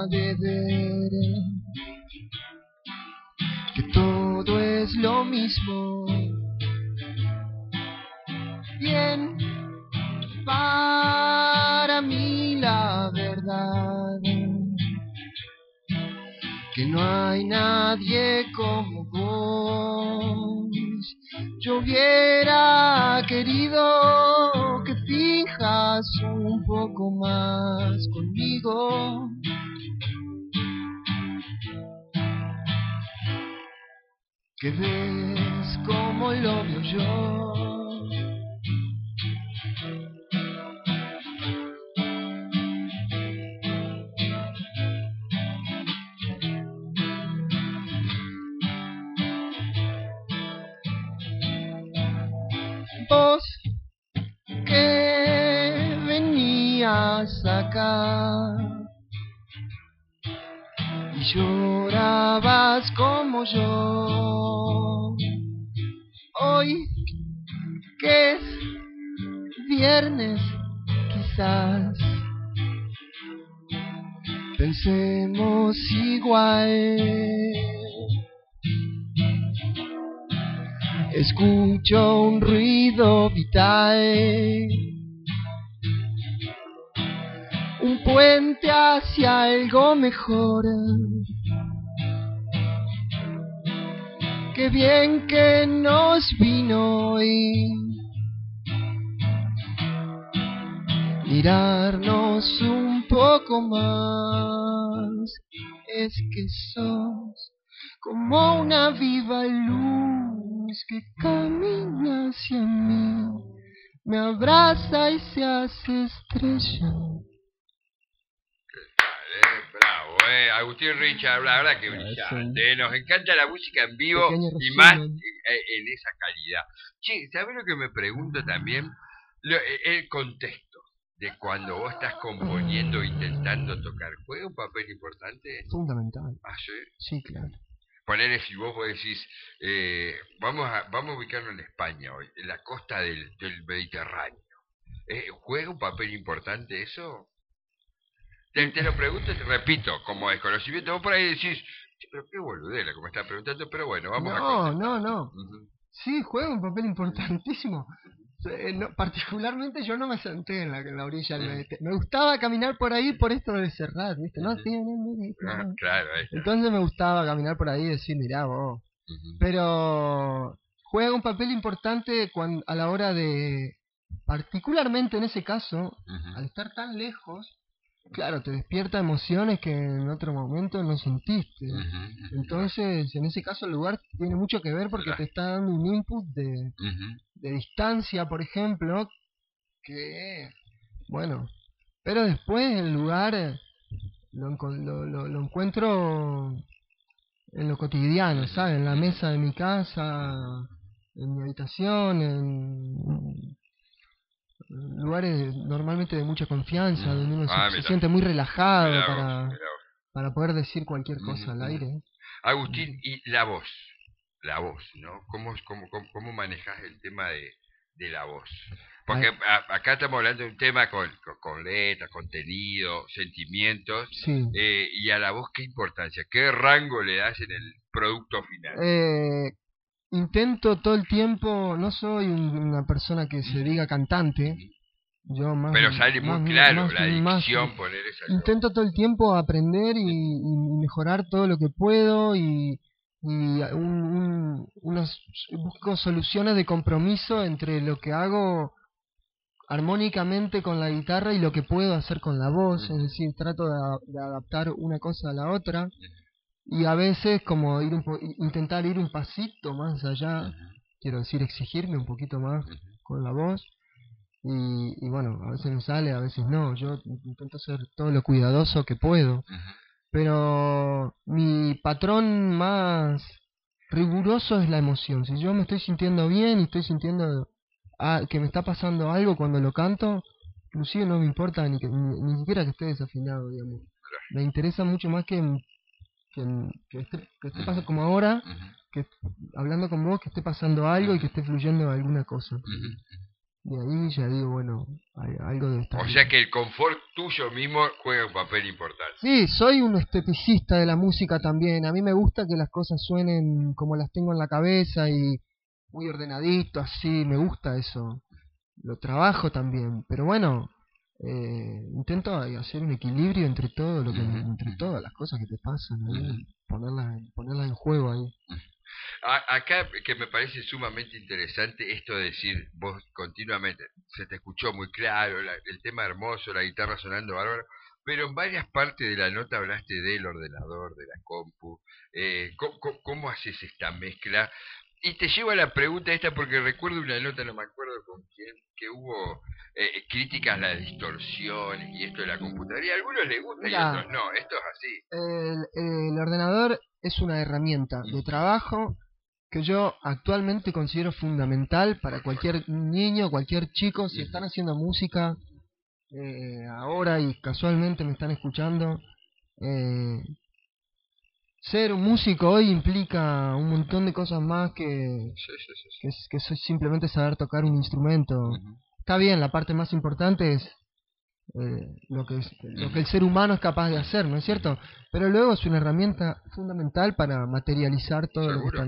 de ver que todo es lo mismo. Bien, para mí la verdad, que no hay nadie como vos. Yo hubiera querido que fijas un poco más conmigo. Que ves como lo veo yo. Vos que venías acá y llorabas como yo, hoy que es viernes quizás pensemos igual. Escucho un ruido vital, un puente hacia algo mejor. Qué bien que nos vino hoy mirarnos un poco más. Es que sos como una viva luz que camina hacia mí, me abraza y se hace estrella. Bravo, Agustín Richard, la verdad que brillante. Nos encanta la música en vivo y más en esa calidad. Che, ¿sabés lo que me pregunto también? El contexto de cuando vos estás componiendo o intentando tocar, ¿juega un papel importante? Fundamental. ¿Ah, sí? Sí, claro. Ponele, si vos decís, vamos a ubicarlo en España hoy, en la costa del Mediterráneo. ¿Juega un papel importante eso? Te lo pregunto y te repito, como desconocimiento, vos por ahí decís, pero qué boludela, como está preguntando, pero bueno, vamos a contestar. No. Sí, juega un papel importantísimo. Particularmente yo no me senté en la orilla del Mediterráneo. Me gustaba caminar por ahí por esto del Serrat, ¿viste? No tiene Mediterráneo. Claro, ahí está. Entonces me gustaba caminar por ahí y decir, mirá vos. Pero juega un papel importante a la hora de, particularmente en ese caso, al estar tan lejos, claro, te despierta emociones que en otro momento no sentiste. Entonces, en ese caso el lugar tiene mucho que ver porque te está dando un input de distancia, por ejemplo, que, bueno, pero después el lugar lo encuentro en lo cotidiano, ¿sabes? En la mesa de mi casa, en mi habitación, en lugares normalmente de mucha confianza, donde uno se siente muy relajado para poder decir cualquier cosa al aire. Agustín, y la voz, ¿no? ¿Cómo manejas el tema de la voz? Porque acá estamos hablando de un tema con letras, contenido, sentimientos, sí. Y a la voz, ¿qué importancia? ¿Qué rango le das en el producto final? Intento todo el tiempo, no soy una persona que se diga cantante, yo más, pero sale muy claro la dicción, poner esa. Intento todo el tiempo aprender y mejorar todo lo que puedo y busco soluciones de compromiso entre lo que hago armónicamente con la guitarra y lo que puedo hacer con la voz, es decir, trato de adaptar una cosa a la otra. Y a veces como intentar ir un pasito más allá, quiero decir, exigirme un poquito más con la voz. Y bueno, a veces me sale, a veces no. Yo intento ser todo lo cuidadoso que puedo. Pero mi patrón más riguroso es la emoción. Si yo me estoy sintiendo bien y estoy sintiendo que me está pasando algo cuando lo canto, inclusive no me importa ni siquiera que esté desafinado, digamos. Me interesa mucho más que esté pasando como ahora, que hablando con vos, que esté pasando algo y que esté fluyendo alguna cosa. Y ahí ya digo, bueno, algo debe estar O bien. sea que el confort tuyo mismo juega un papel importante. Sí, soy un esteticista de la música también. A mí me gusta que las cosas suenen como las tengo en la cabeza y muy ordenadito, así. Me gusta eso. Lo trabajo también. Pero bueno, intento hacer un equilibrio entre todo lo que, entre todas las cosas que te pasan ahí, ponerlas en juego ahí. Acá que me parece sumamente interesante esto de decir, vos continuamente, se te escuchó muy claro, el tema hermoso, la guitarra sonando bárbaro, pero en varias partes de la nota hablaste del ordenador, de la compu, ¿cómo haces esta mezcla? Y te llevo a la pregunta esta porque recuerdo una nota, no me acuerdo con quién, que hubo críticas a la distorsión y esto de la computadora, y a algunos les gusta y a Mira, otros no, esto es así. el ordenador es una herramienta de trabajo que yo actualmente considero fundamental para cualquier niño, cualquier chico, si están haciendo música ahora y casualmente me están escuchando. eh, Ser un músico hoy implica un montón de cosas más Sí, sí, sí, sí. que simplemente saber tocar un instrumento. Está bien, la parte más importante es lo que el ser humano es capaz de hacer, ¿no es cierto? Pero luego es una herramienta fundamental para materializar todo lo que ¿Seguro? está.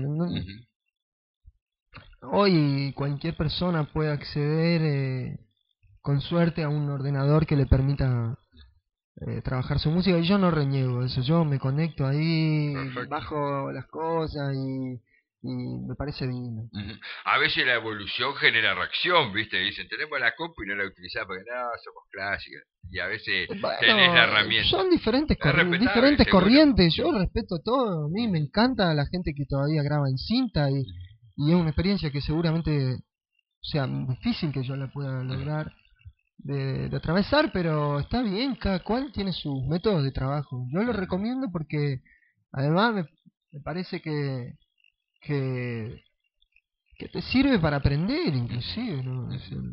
Hoy cualquier persona puede acceder con suerte a un ordenador que le permita trabajar su música y yo no reniego eso, yo me conecto ahí, Perfecto. bajo las cosas y me parece divino. A veces la evolución genera reacción, ¿viste? Dicen, tenemos la compu y no la utilizamos porque no, somos clásicos. Y a veces tenés la Bueno, herramienta. son Es respetable, diferentes seguro. corrientes, yo respeto todo, a mí me encanta la gente que todavía graba en cinta y es una experiencia que seguramente sea difícil que yo la pueda lograr de atravesar, pero está bien, cada cual tiene sus métodos de trabajo. Yo lo recomiendo porque además me parece que, que te sirve para aprender, inclusive, ¿no?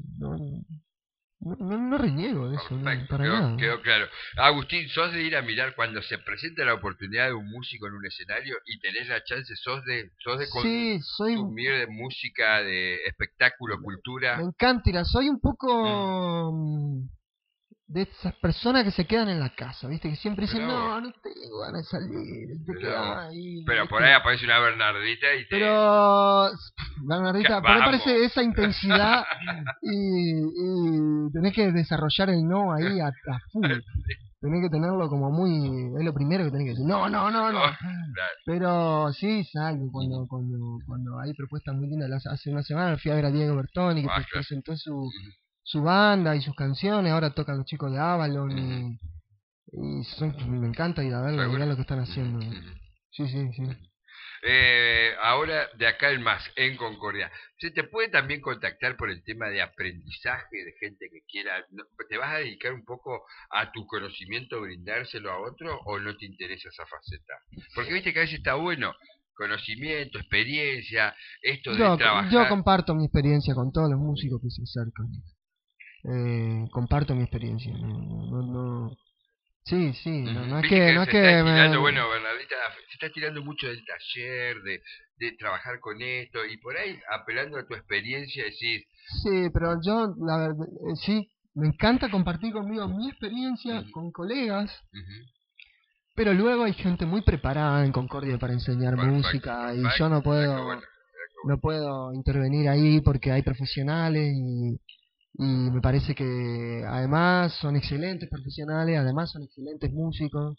No reniego de eso, no, Perfecto, para nada. quedó claro. Agustín, ¿sos de ir a mirar cuando se presenta la oportunidad de un músico en un escenario y tenés la chance, sos de Sí, consumir de música, de espectáculo, me cultura? encanta ir, soy un Mm, poco de esas personas que se quedan en la casa, ¿viste? Que siempre dicen, mirá vos, no tengo ganas de salir, te mirá vos. quedas ahí, Pero por ahí ¿viste? aparece una Bernardita y te... Pero, Bernardita, por ahí Vamos. parece esa intensidad y tenés que desarrollar el no ahí a full. Tenés que tenerlo como muy... Es lo primero que tenés que decir. No, no, no, no. Oh, claro. Pero sí, salgo cuando hay propuestas muy lindas. Hace una semana fui a ver a Diego Bertoni que Ah, claro. presentó su banda y sus canciones. Ahora tocan los chicos de Avalon me encanta ir a verlo, ¿Seguro? mirar lo que están haciendo. Sí, sí, sí. Ahora de acá en más, en Concordia. ¿Se te puede también contactar por el tema de aprendizaje de gente que quiera? ¿Te vas a dedicar un poco a tu conocimiento, brindárselo a otro o no te interesa esa faceta? Porque viste que a veces está bueno conocimiento, experiencia, esto de Yo trabajar. comparto mi experiencia con todos los músicos que se acercan. Comparto mi experiencia. Sí, sí, no es Viste que no es se está que estilando, bueno, Bernardita, se está estilando mucho del taller, de trabajar con esto, y por ahí, apelando a tu experiencia, decís, sí, pero yo, la verdad, sí, me encanta compartir conmigo mi experiencia ujú, con colegas, ujú, pero luego hay gente muy preparada en Concordia para enseñar perfecto, música y yo perfecto, mirá qué bueno, mirá qué no bueno. puedo intervenir ahí porque hay profesionales y me parece que además son excelentes profesionales, además son excelentes músicos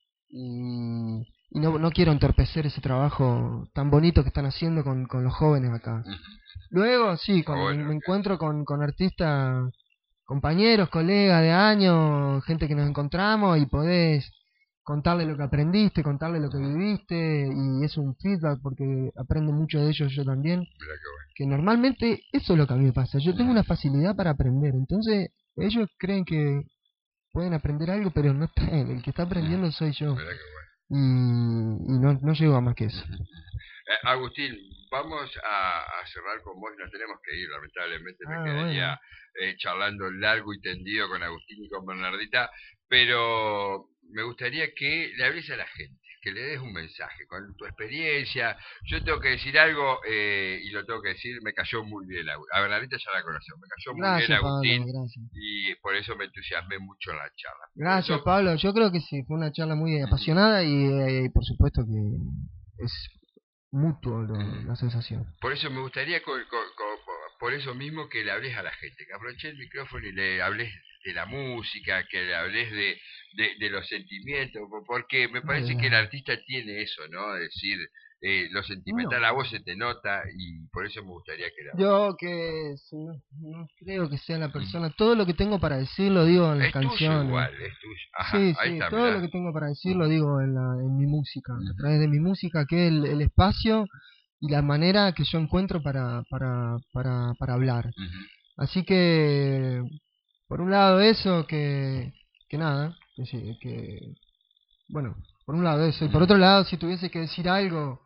y no quiero entorpecer ese trabajo tan bonito que están haciendo con los jóvenes acá. Luego, sí, Está cuando bueno, me encuentro con artistas, compañeros, colegas de años, gente que nos encontramos y podés contarle lo que aprendiste, contarle lo que viviste y es un feedback porque aprendo mucho de ellos yo también, mirá qué bueno. que normalmente eso es lo que a mí me pasa, yo tengo una facilidad para aprender, entonces ellos creen que pueden aprender algo, pero no está, el que está aprendiendo soy yo Mirá qué bueno. y no llego a más que eso. Agustín, vamos a cerrar con vos, nos tenemos que ir, lamentablemente me Ah, bueno. quedaría charlando largo y tendido con Agustín y con Bernardita, pero me gustaría que le hables a la gente. que le des un mensaje con tu experiencia. Yo tengo que decir algo y lo tengo que decir, me cayó muy bien. A Bernardita ya la conocemos, me cayó muy bien Agustín, Pablo, gracias. y por eso me entusiasmé mucho en la charla. Gracias, Pablo. Yo creo que sí, fue una charla muy apasionada y por supuesto que es mutuo la sensación. Por eso me gustaría, por eso mismo, que le hables a la gente, que aproveches el micrófono y le hables de la música, que le hables de los sentimientos, porque me parece que el artista tiene eso, ¿no? Es decir, lo sentimental a vos se te nota, y por eso me gustaría que le hables. Yo que no creo que sea la persona, todo lo que tengo para decir lo digo en las canciones. Tuyo igual, es tuyo. Ajá, sí, ahí está, todo lo que tengo para decir lo digo en mi música, a través de mi música, que es el espacio y la manera que yo encuentro para hablar. Así que, por un lado eso, que nada, bueno, por un lado eso, y por otro lado, si tuviese que decir algo,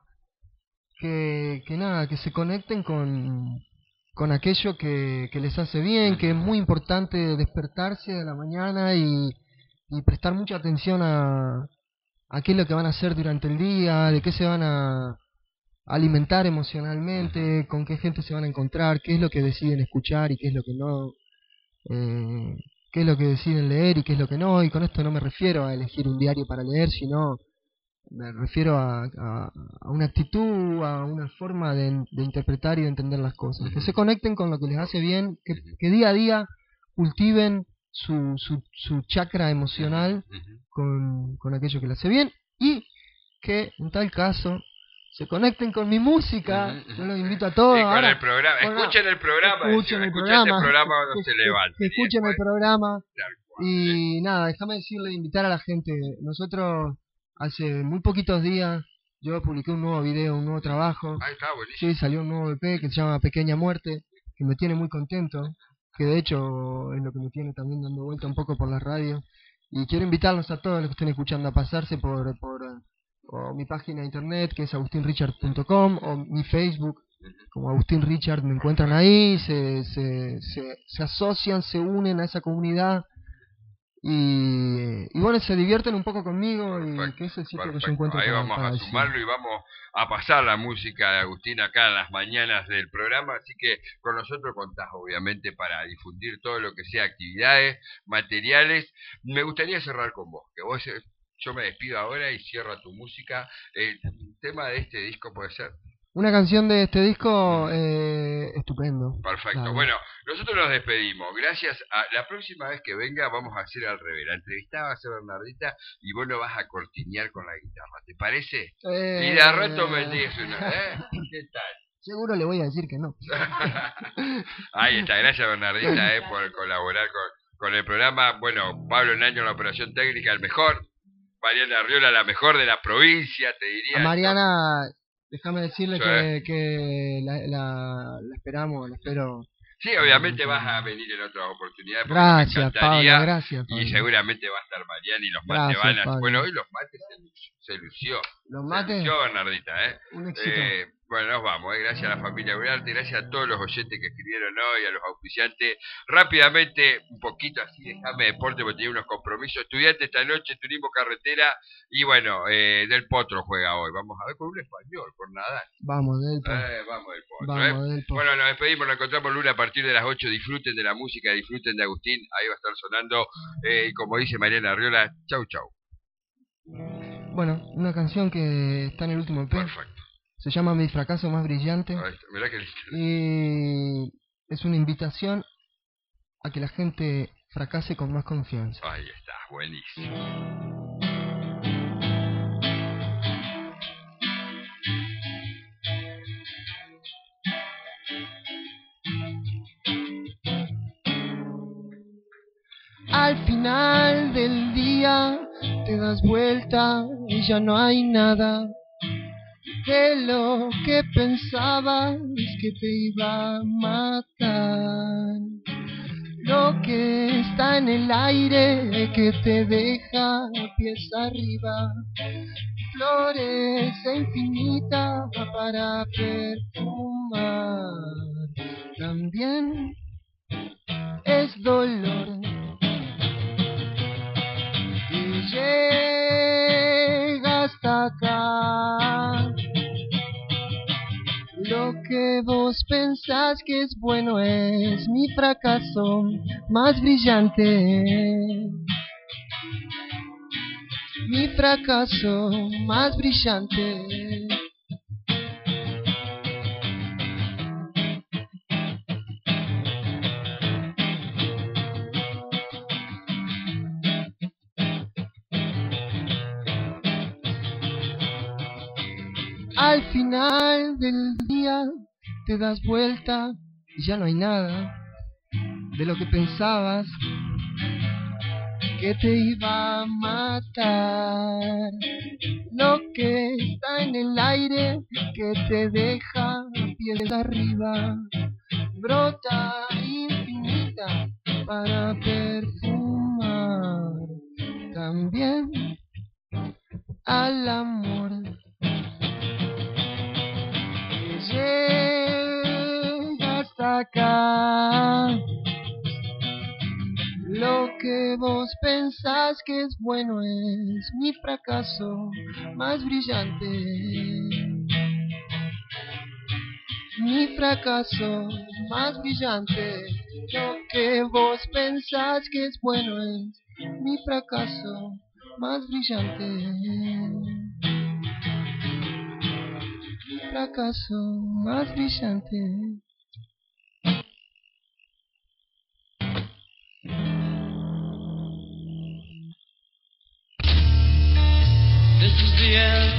que nada, que se conecten con aquello que les hace bien, que es muy importante despertarse de la mañana y prestar mucha atención a qué es lo que van a hacer durante el día, de qué se van a alimentar emocionalmente, con qué gente se van a encontrar, qué es lo que deciden escuchar y qué es lo que no, qué es lo que deciden leer y qué es lo que no, y con esto no me refiero a elegir un diario para leer, sino me refiero a una actitud, a una forma de interpretar y de entender las cosas, que se conecten con lo que les hace bien, que día a día cultiven su chakra emocional con aquello que les hace bien, y que en tal caso se conecten con mi música. Yo los invito a todos. Y con el programa. Escuchen el programa. Escuchen el programa cuando se levanten. Que escuchen el programa. Y nada, déjame decirle, invitar a la gente. Nosotros hace muy poquitos días yo publiqué un nuevo video, un nuevo trabajo. Está buenísimo. Sí, salió un nuevo EP que se llama Pequeña Muerte, que me tiene muy contento, que de hecho es lo que me tiene también dando vuelta un poco por la radio. Y quiero invitarlos a todos los que estén escuchando a pasarse por o mi página de internet, que es agustinrichard.com, o mi Facebook, como Agustín Richard, me encuentran ahí, se asocian, se unen a esa comunidad y bueno, se divierten un poco conmigo. Perfecto, y que ese sitio que yo encuentro ahí vamos a sumarlo y vamos a pasar la música de Agustín acá en las mañanas del programa, así que con nosotros contás obviamente para difundir todo lo que sea actividades, materiales. Me gustaría cerrar con vos, que vos, yo me despido ahora y cierra tu música. El tema de este disco puede ser una canción de este disco, estupendo. Perfecto. Claro. Bueno, nosotros nos despedimos. Gracias. La próxima vez que venga vamos a hacer al revés. La entrevista va a ser Bernardita y vos lo vas a cortinear con la guitarra. ¿Te parece? Y de rato me dices una. ¿Qué tal? Seguro le voy a decir que no. Ahí está. Gracias, Bernardita, por colaborar con el programa. Bueno, Pablo Naño en la operación técnica, el mejor. Mariana Arriola, la mejor de la provincia, te diría. A Mariana... Déjame decirle que la esperamos, la espero. Sí, obviamente vas a venir en otras oportunidades. Gracias, Pablo, gracias. Pablo. Y seguramente va a estar Mariana y los mates van a... Pablo. Bueno, hoy los mates se lució. Los mates. Se lució Bernardita, Un éxito. Bueno, nos vamos, gracias a la familia Urarte, gracias a todos los oyentes que escribieron hoy, a los auspiciantes. Rápidamente, un poquito así, déjame deporte porque tenía unos compromisos. Estudiantes esta noche, turismo carretera, y bueno, Del Potro juega hoy. Vamos a ver con un español, por nada. Vamos, Del Potro. Vamos, Del Potro. Del Potro. Bueno, nos despedimos, nos encontramos lunes a partir de las 8. Disfruten de la música, disfruten de Agustín, ahí va a estar sonando. Y como dice Mariana Arriola, chau, chau. Bueno, una canción que está en el último EP. Perfecto. Se llama Mi fracaso más brillante. Mirá que listo. Y es una invitación a que la gente fracase con más confianza. Ahí está, buenísimo. Al final del día te das vuelta y ya no hay nada de lo que pensabas que te iba a matar. Lo que está en el aire que te deja pies arriba, flores infinitas para perfumar. También es dolor que llega hasta que vos pensás que es bueno es mi fracaso más brillante. Mi fracaso más brillante. Al final del día te das vuelta y ya no hay nada de lo que pensabas que te iba a matar. Lo que está en el aire que te deja pies arriba, brota infinita para perfumar también al amor. Llega hasta acá. Lo que vos pensás que es bueno es mi fracaso más brillante. Mi fracaso más brillante. Lo que vos pensás que es bueno es mi fracaso más brillante. Fracaso más brillante. This is the end.